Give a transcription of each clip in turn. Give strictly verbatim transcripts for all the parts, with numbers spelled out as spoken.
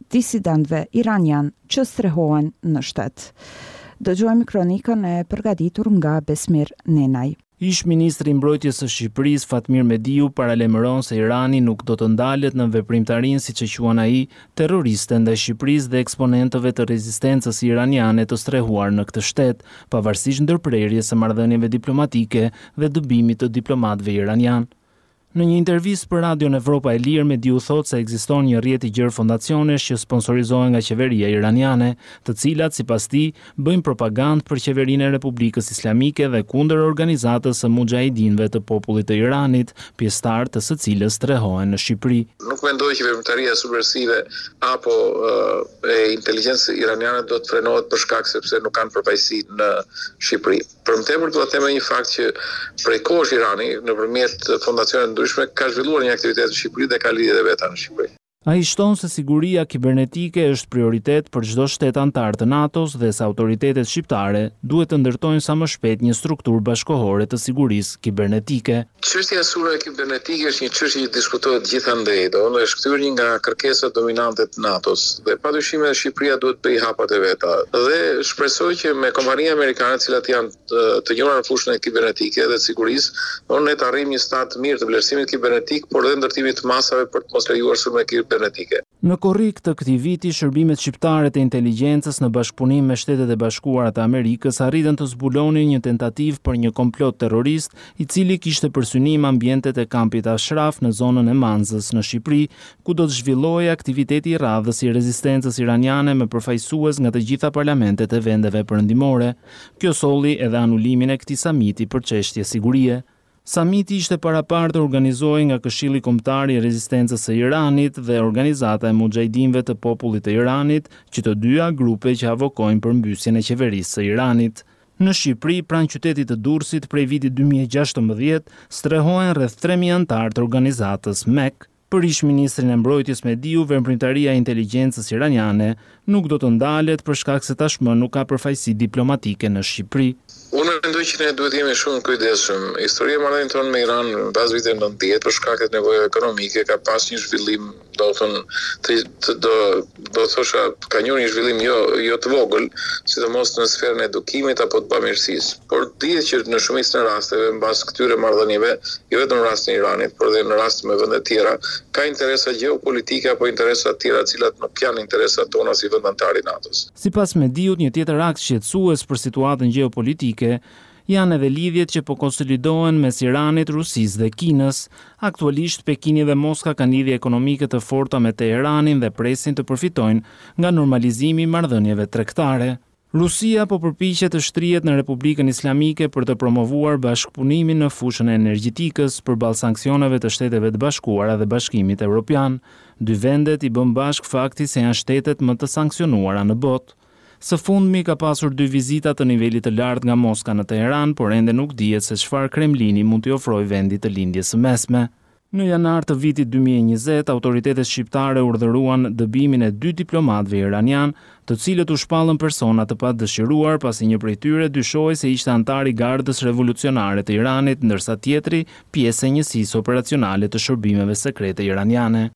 disidentëve iranian që strehohen në shtet. Dëgjojmë kronikën e përgatitur nga Besmir Nenaj. Ish ministri i mbrojtjes së Shqipërisë Fatmir Mediu paralajmëron se Irani nuk do të ndalet në veprimtarinë siç e quan ai terroriste ndaj Shqipërisë dhe eksponentëve të rezistencës iraniane të strehuar në këtë shtet, pavarësisht ndërprerjes së marrëdhënieve diplomatike dhe dëbimit të diplomatëve iranian. Në një intervistë për Radion Evropa e Lirë, Mediu thotë se ekziston një rrjet i gjerë fondacionesh që sponsorizohen nga qeveria iraniane, të cilat sipas tij bëjnë propagandë për qeverinë e Republikës Islamike dhe kundër organizatës së mujahidinëve të popullit të Iranit, pjesëtar të së cilës strehohen në Shqipëri. Nuk mendoj që veprimtaria subversive apo uh, e inteligjencës iraniane do të frenohet për shkak sepse nuk kanë përfaqësi në Shqipëri. Për më tepër do të them një fakt që prej kohësh Irani nëpërmjet fondacioneve ndryshme ka zhvilluar një aktivitet në Shqipëri dhe ka lidhje veta në Shqipëri. Ai shton se siguria kibernetike është prioritet për çdo shtet antar të NATO-s dhe se autoritetet shqiptare duhet të ndërtojnë sa më shpejt një strukturë bashkëkohore të sigurisë kibernetike. Çështja e sulmeve kibernetike është një çështje që diskutohet gjithandej, do është kthyer një nga kërkesat dominante të NATO-s dhe padyshim edhe Shqipëria duhet bëj hapat e veta. Dhe shpresoj që me kompanitë amerikane të cilat janë të, të njohura në fushën e kibernetike dhe të sigurisë, ne të arrijmë një stad të mirë të vlerësimit kibernetik, por dhe ndërtimit të masave për të mos lejuar sulme kibernetike. Në korrik të këtij viti, shërbimet shqiptare të inteligjencës në bashkëpunim me Shtetet e Bashkuara të Amerikës arritën të zbulonin një tentativë për një komplot terrorist i cili kishte për synim ambientet e kampit Ashraf në zonën e Manzës në Shqipëri, ku do të zhvillohej aktiviteti i radhës i rezistencës iraniane me përfaqësues nga të gjitha parlamentet e vendeve perëndimore. Kjo solli edhe anulimin e këtij samiti për çështje sigurie. Samiti ishte parapar të organizohej nga Këshilli Kombëtar i Rezistencës së Iranit dhe Organizata e Mujahidinëve të Popullit të Iranit, që të dyja grupe që avokojnë për mbysjen e qeverisë së Iranit. Në Shqipëri, pranë qytetit të Durrësit, prej vitit dy mijë e gjashtëmbëdhjetë, strehohen rreth tre mijë antar të organizatës M E K. Për ish ministrin e mbrojtjes Mediu, veprimtaria e inteligjencës iraniane nuk do të ndalet për shkak se tashmë nuk ka përfaqësi diplomatike në Shqipëri. Unë mendoj që ne duhet jemi shumë kujdesshëm. Historia e marrëdhënies tonë me Iran pas viteve nëntëdhjetë për shkak të nevojave ekonomike ka pas një zhvillim, do të thonë, të, të, do do të thosha ka njohur një zhvillim jo jo të vogël, sidomos në sferën e edukimit apo të bamirësisë. Por dihet që në shumicën e rasteve mbas këtyre marrëdhënieve, jo vetëm në rastin e Iranit, por edhe në raste me vende të tjera, ka interesa gjeopolitike apo interesa të tjera të cilat nuk janë interesat tona si vend antar i NATO-s. Sipas Mediut, një tjetër akt shqetësues për situatën gjeopolitike janë edhe lidhjet që po konsolidohen mes Iranit, Rusisë dhe Kinës. Aktualisht Pekini dhe Moska kanë lidhje ekonomike të forta me Teheranin dhe presin të përfitojnë nga normalizimi i marrëdhënieve tregtare. Rusia po përpiqet të shtrihet në Republikën Islamike për të promovuar bashkëpunimin në fushën e energjetikës përballë sanksioneve të Shteteve të Bashkuara dhe Bashkimit Evropian. Dy vendet i bën bashk fakti se janë shtetet më të sanksionuara në botë. Së fundmi ka pasur dy vizita të nivelit të lartë nga Moska në Teheran, por ende nuk dihet se çfarë Kremlini mund t'i ofrojë vendit të lindjes së mesme. Në janar të vitit dy mijë e njëzet, autoritetet shqiptare urdhëruan dëbimin e dy diplomatëve iranian, të cilët u shpallën persona të padëshiruar pasi një prej tyre dyshohej se ishte antar i Gardës Revolucionare të Iranit, ndërsa tjetri pjesë e njësisë operacionale të shërbimeve sekrete iraniane.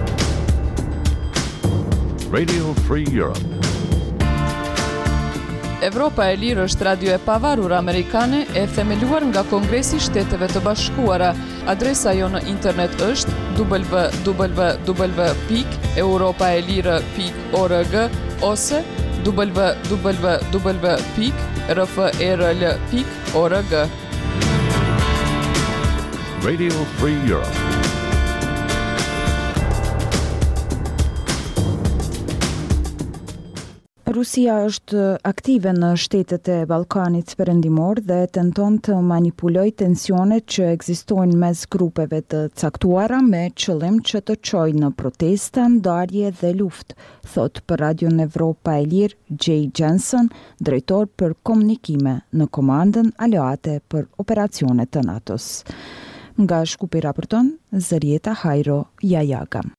Radio Free Europe. Evropa e Lirë është radio e pavarur amerikane e themeluar nga Kongresi i Shteteve të Bashkuara. Adresa jo në internet është w w w pikë europaelire pikë org ose w w w pikë r f e r l pikë org. Radio Free Europe. Rusia është aktive në shtetet e Ballkanit Perëndimor dhe tenton të manipulojë tensionet që ekzistojnë mes grupeve të caktuara me qëllim që të çojë në protesta, ndarje dhe luftë, thot për Radion Evropa e Lirë Jay Jensen, drejtor për komunikime në Komandën Aleate për Operacionet të NATO-s. Nga Shkupi raporton Zërieta Hajro Jajaga.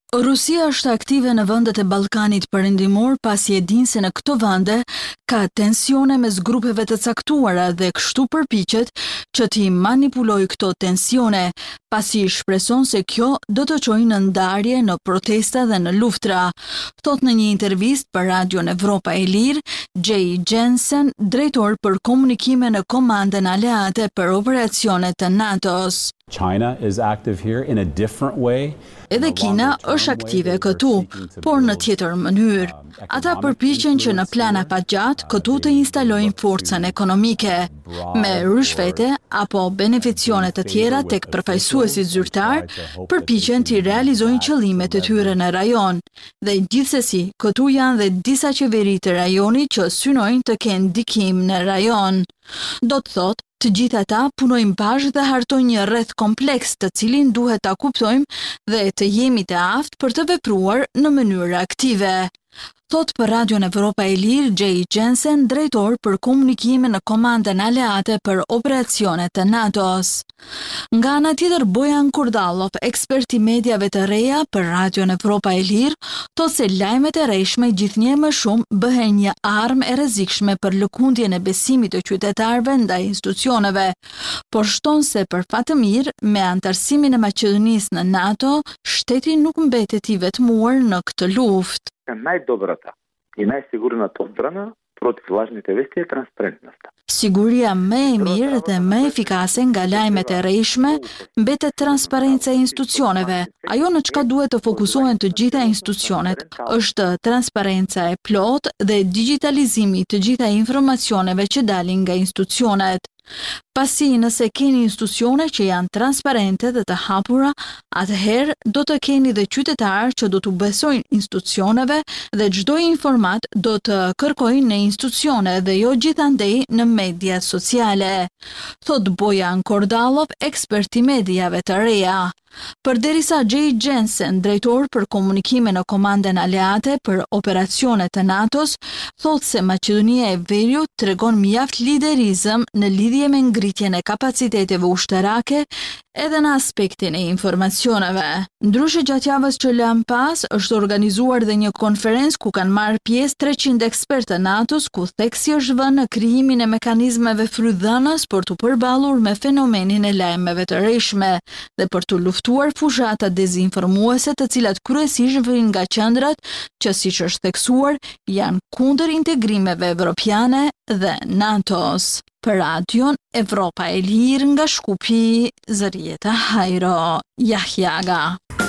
Rusia është aktive në vendet e Ballkanit Perëndimor pasi e din se në këto vende ka tensione mes grupeve të caktuara dhe kështu përpiqet që t'i manipulojë këto tensione, pasi shpreson se kjo do të çojë në ndarje, në protesta dhe në luftra. Thot në një intervistë për Radion Evropa e Lirë, Jay Jensen, drejtor për komunikime në Komandën Aleate për operacionet të NATO-s. China is active here in a different way. Edhe Kina është aktive këtu, por në tjetër mënyrë. Ata përpiqen që në plana pa gjatë këtu të instalojnë forcën ekonomike, me rrushfete apo beneficione të tjera tek përfaqësuesit zyrtar, përpiqen të realizojnë qëllimet e tyre në rajon. Dhe gjithsesi, këtu janë dhe disa qeveri të rajonit që synojnë të kenë ndikim në rajon. Do të thotë, të gjithë ata punojnë bashkë dhe hartojnë një rreth kompleks të cilin duhet ta kuptojmë dhe të jemi të aftë për të vepruar në mënyrë aktive. Thot për Radion Evropa e Lirë, Jay Jensen, drejtor për komunikime në Komandën Aleate për operacionet të NATO-s. Nga ana tjetër, Bojan Kurdallov, ekspert i mediave të reja për Radion Evropa e Lirë, thot se lajmet e rreshme gjithnjë më shumë bëhen një armë e rrezikshme për lëkundjen e besimit të qytetarëve ndaj institucioneve, por shton se për fat të mirë, me antarësimin e Maqedonisë në NATO, shteti nuk mbetet i vetmuar në këtë luftë. Најдобрата и најсигурната одбрана против лажните вести е транспарентноста. Siguria më e mirë dhe më efikase nga lajmet e rreshme mbetet transparenca e institucioneve. Ajo në çka duhet të fokusohen të gjitha institucionet është transparenca e plotë dhe digitalizimi të gjitha informacioneve që dalin nga institucionet. Pasi nëse keni institucione që janë transparente dhe të hapura, atëherë do të keni dhe qytetarë që do të besojnë institucioneve dhe çdo informat do të kërkojnë në institucione dhe jo gjithandej në media sociale. Thot Bojan Kurdallov, ekspert i mediave të reja. Përderisa Jay Jensen, drejtor për komunikime në Komandën Aleate për operacionet të NATO-s, thot se Maqedonia e Veriut tregon mjaft liderizëm në lidhje me ngritjen e kapaciteteve ushtarake edhe në aspektin e informacioneve. Ndryshe gjatë javës që lëm pas, është organizuar dhe një konferencë ku kanë marrë pjesë treqind ekspertë të NATO-s, ku theksi është vënë në krijimin e mekanizmeve frydhënës për të përballur me fenomenin e lajmeve të rreshme dhe për të luftuar fushata dezinformuese, të cilat kryesisht vijnë nga qendrat që, siç është theksuar, janë kundër integrimeve evropiane dhe NATO-s. Për Radion Evropa e Lirë nga Shkupi, Zërieta Hajro Jahjaga.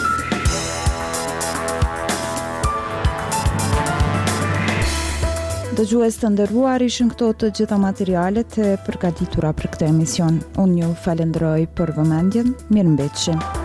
Dëgjues të nderuar, ishin këto të gjitha materialet e përgatitura për këtë emision. Unë ju falenderoj për vëmendjen. Mirëmbëjtje.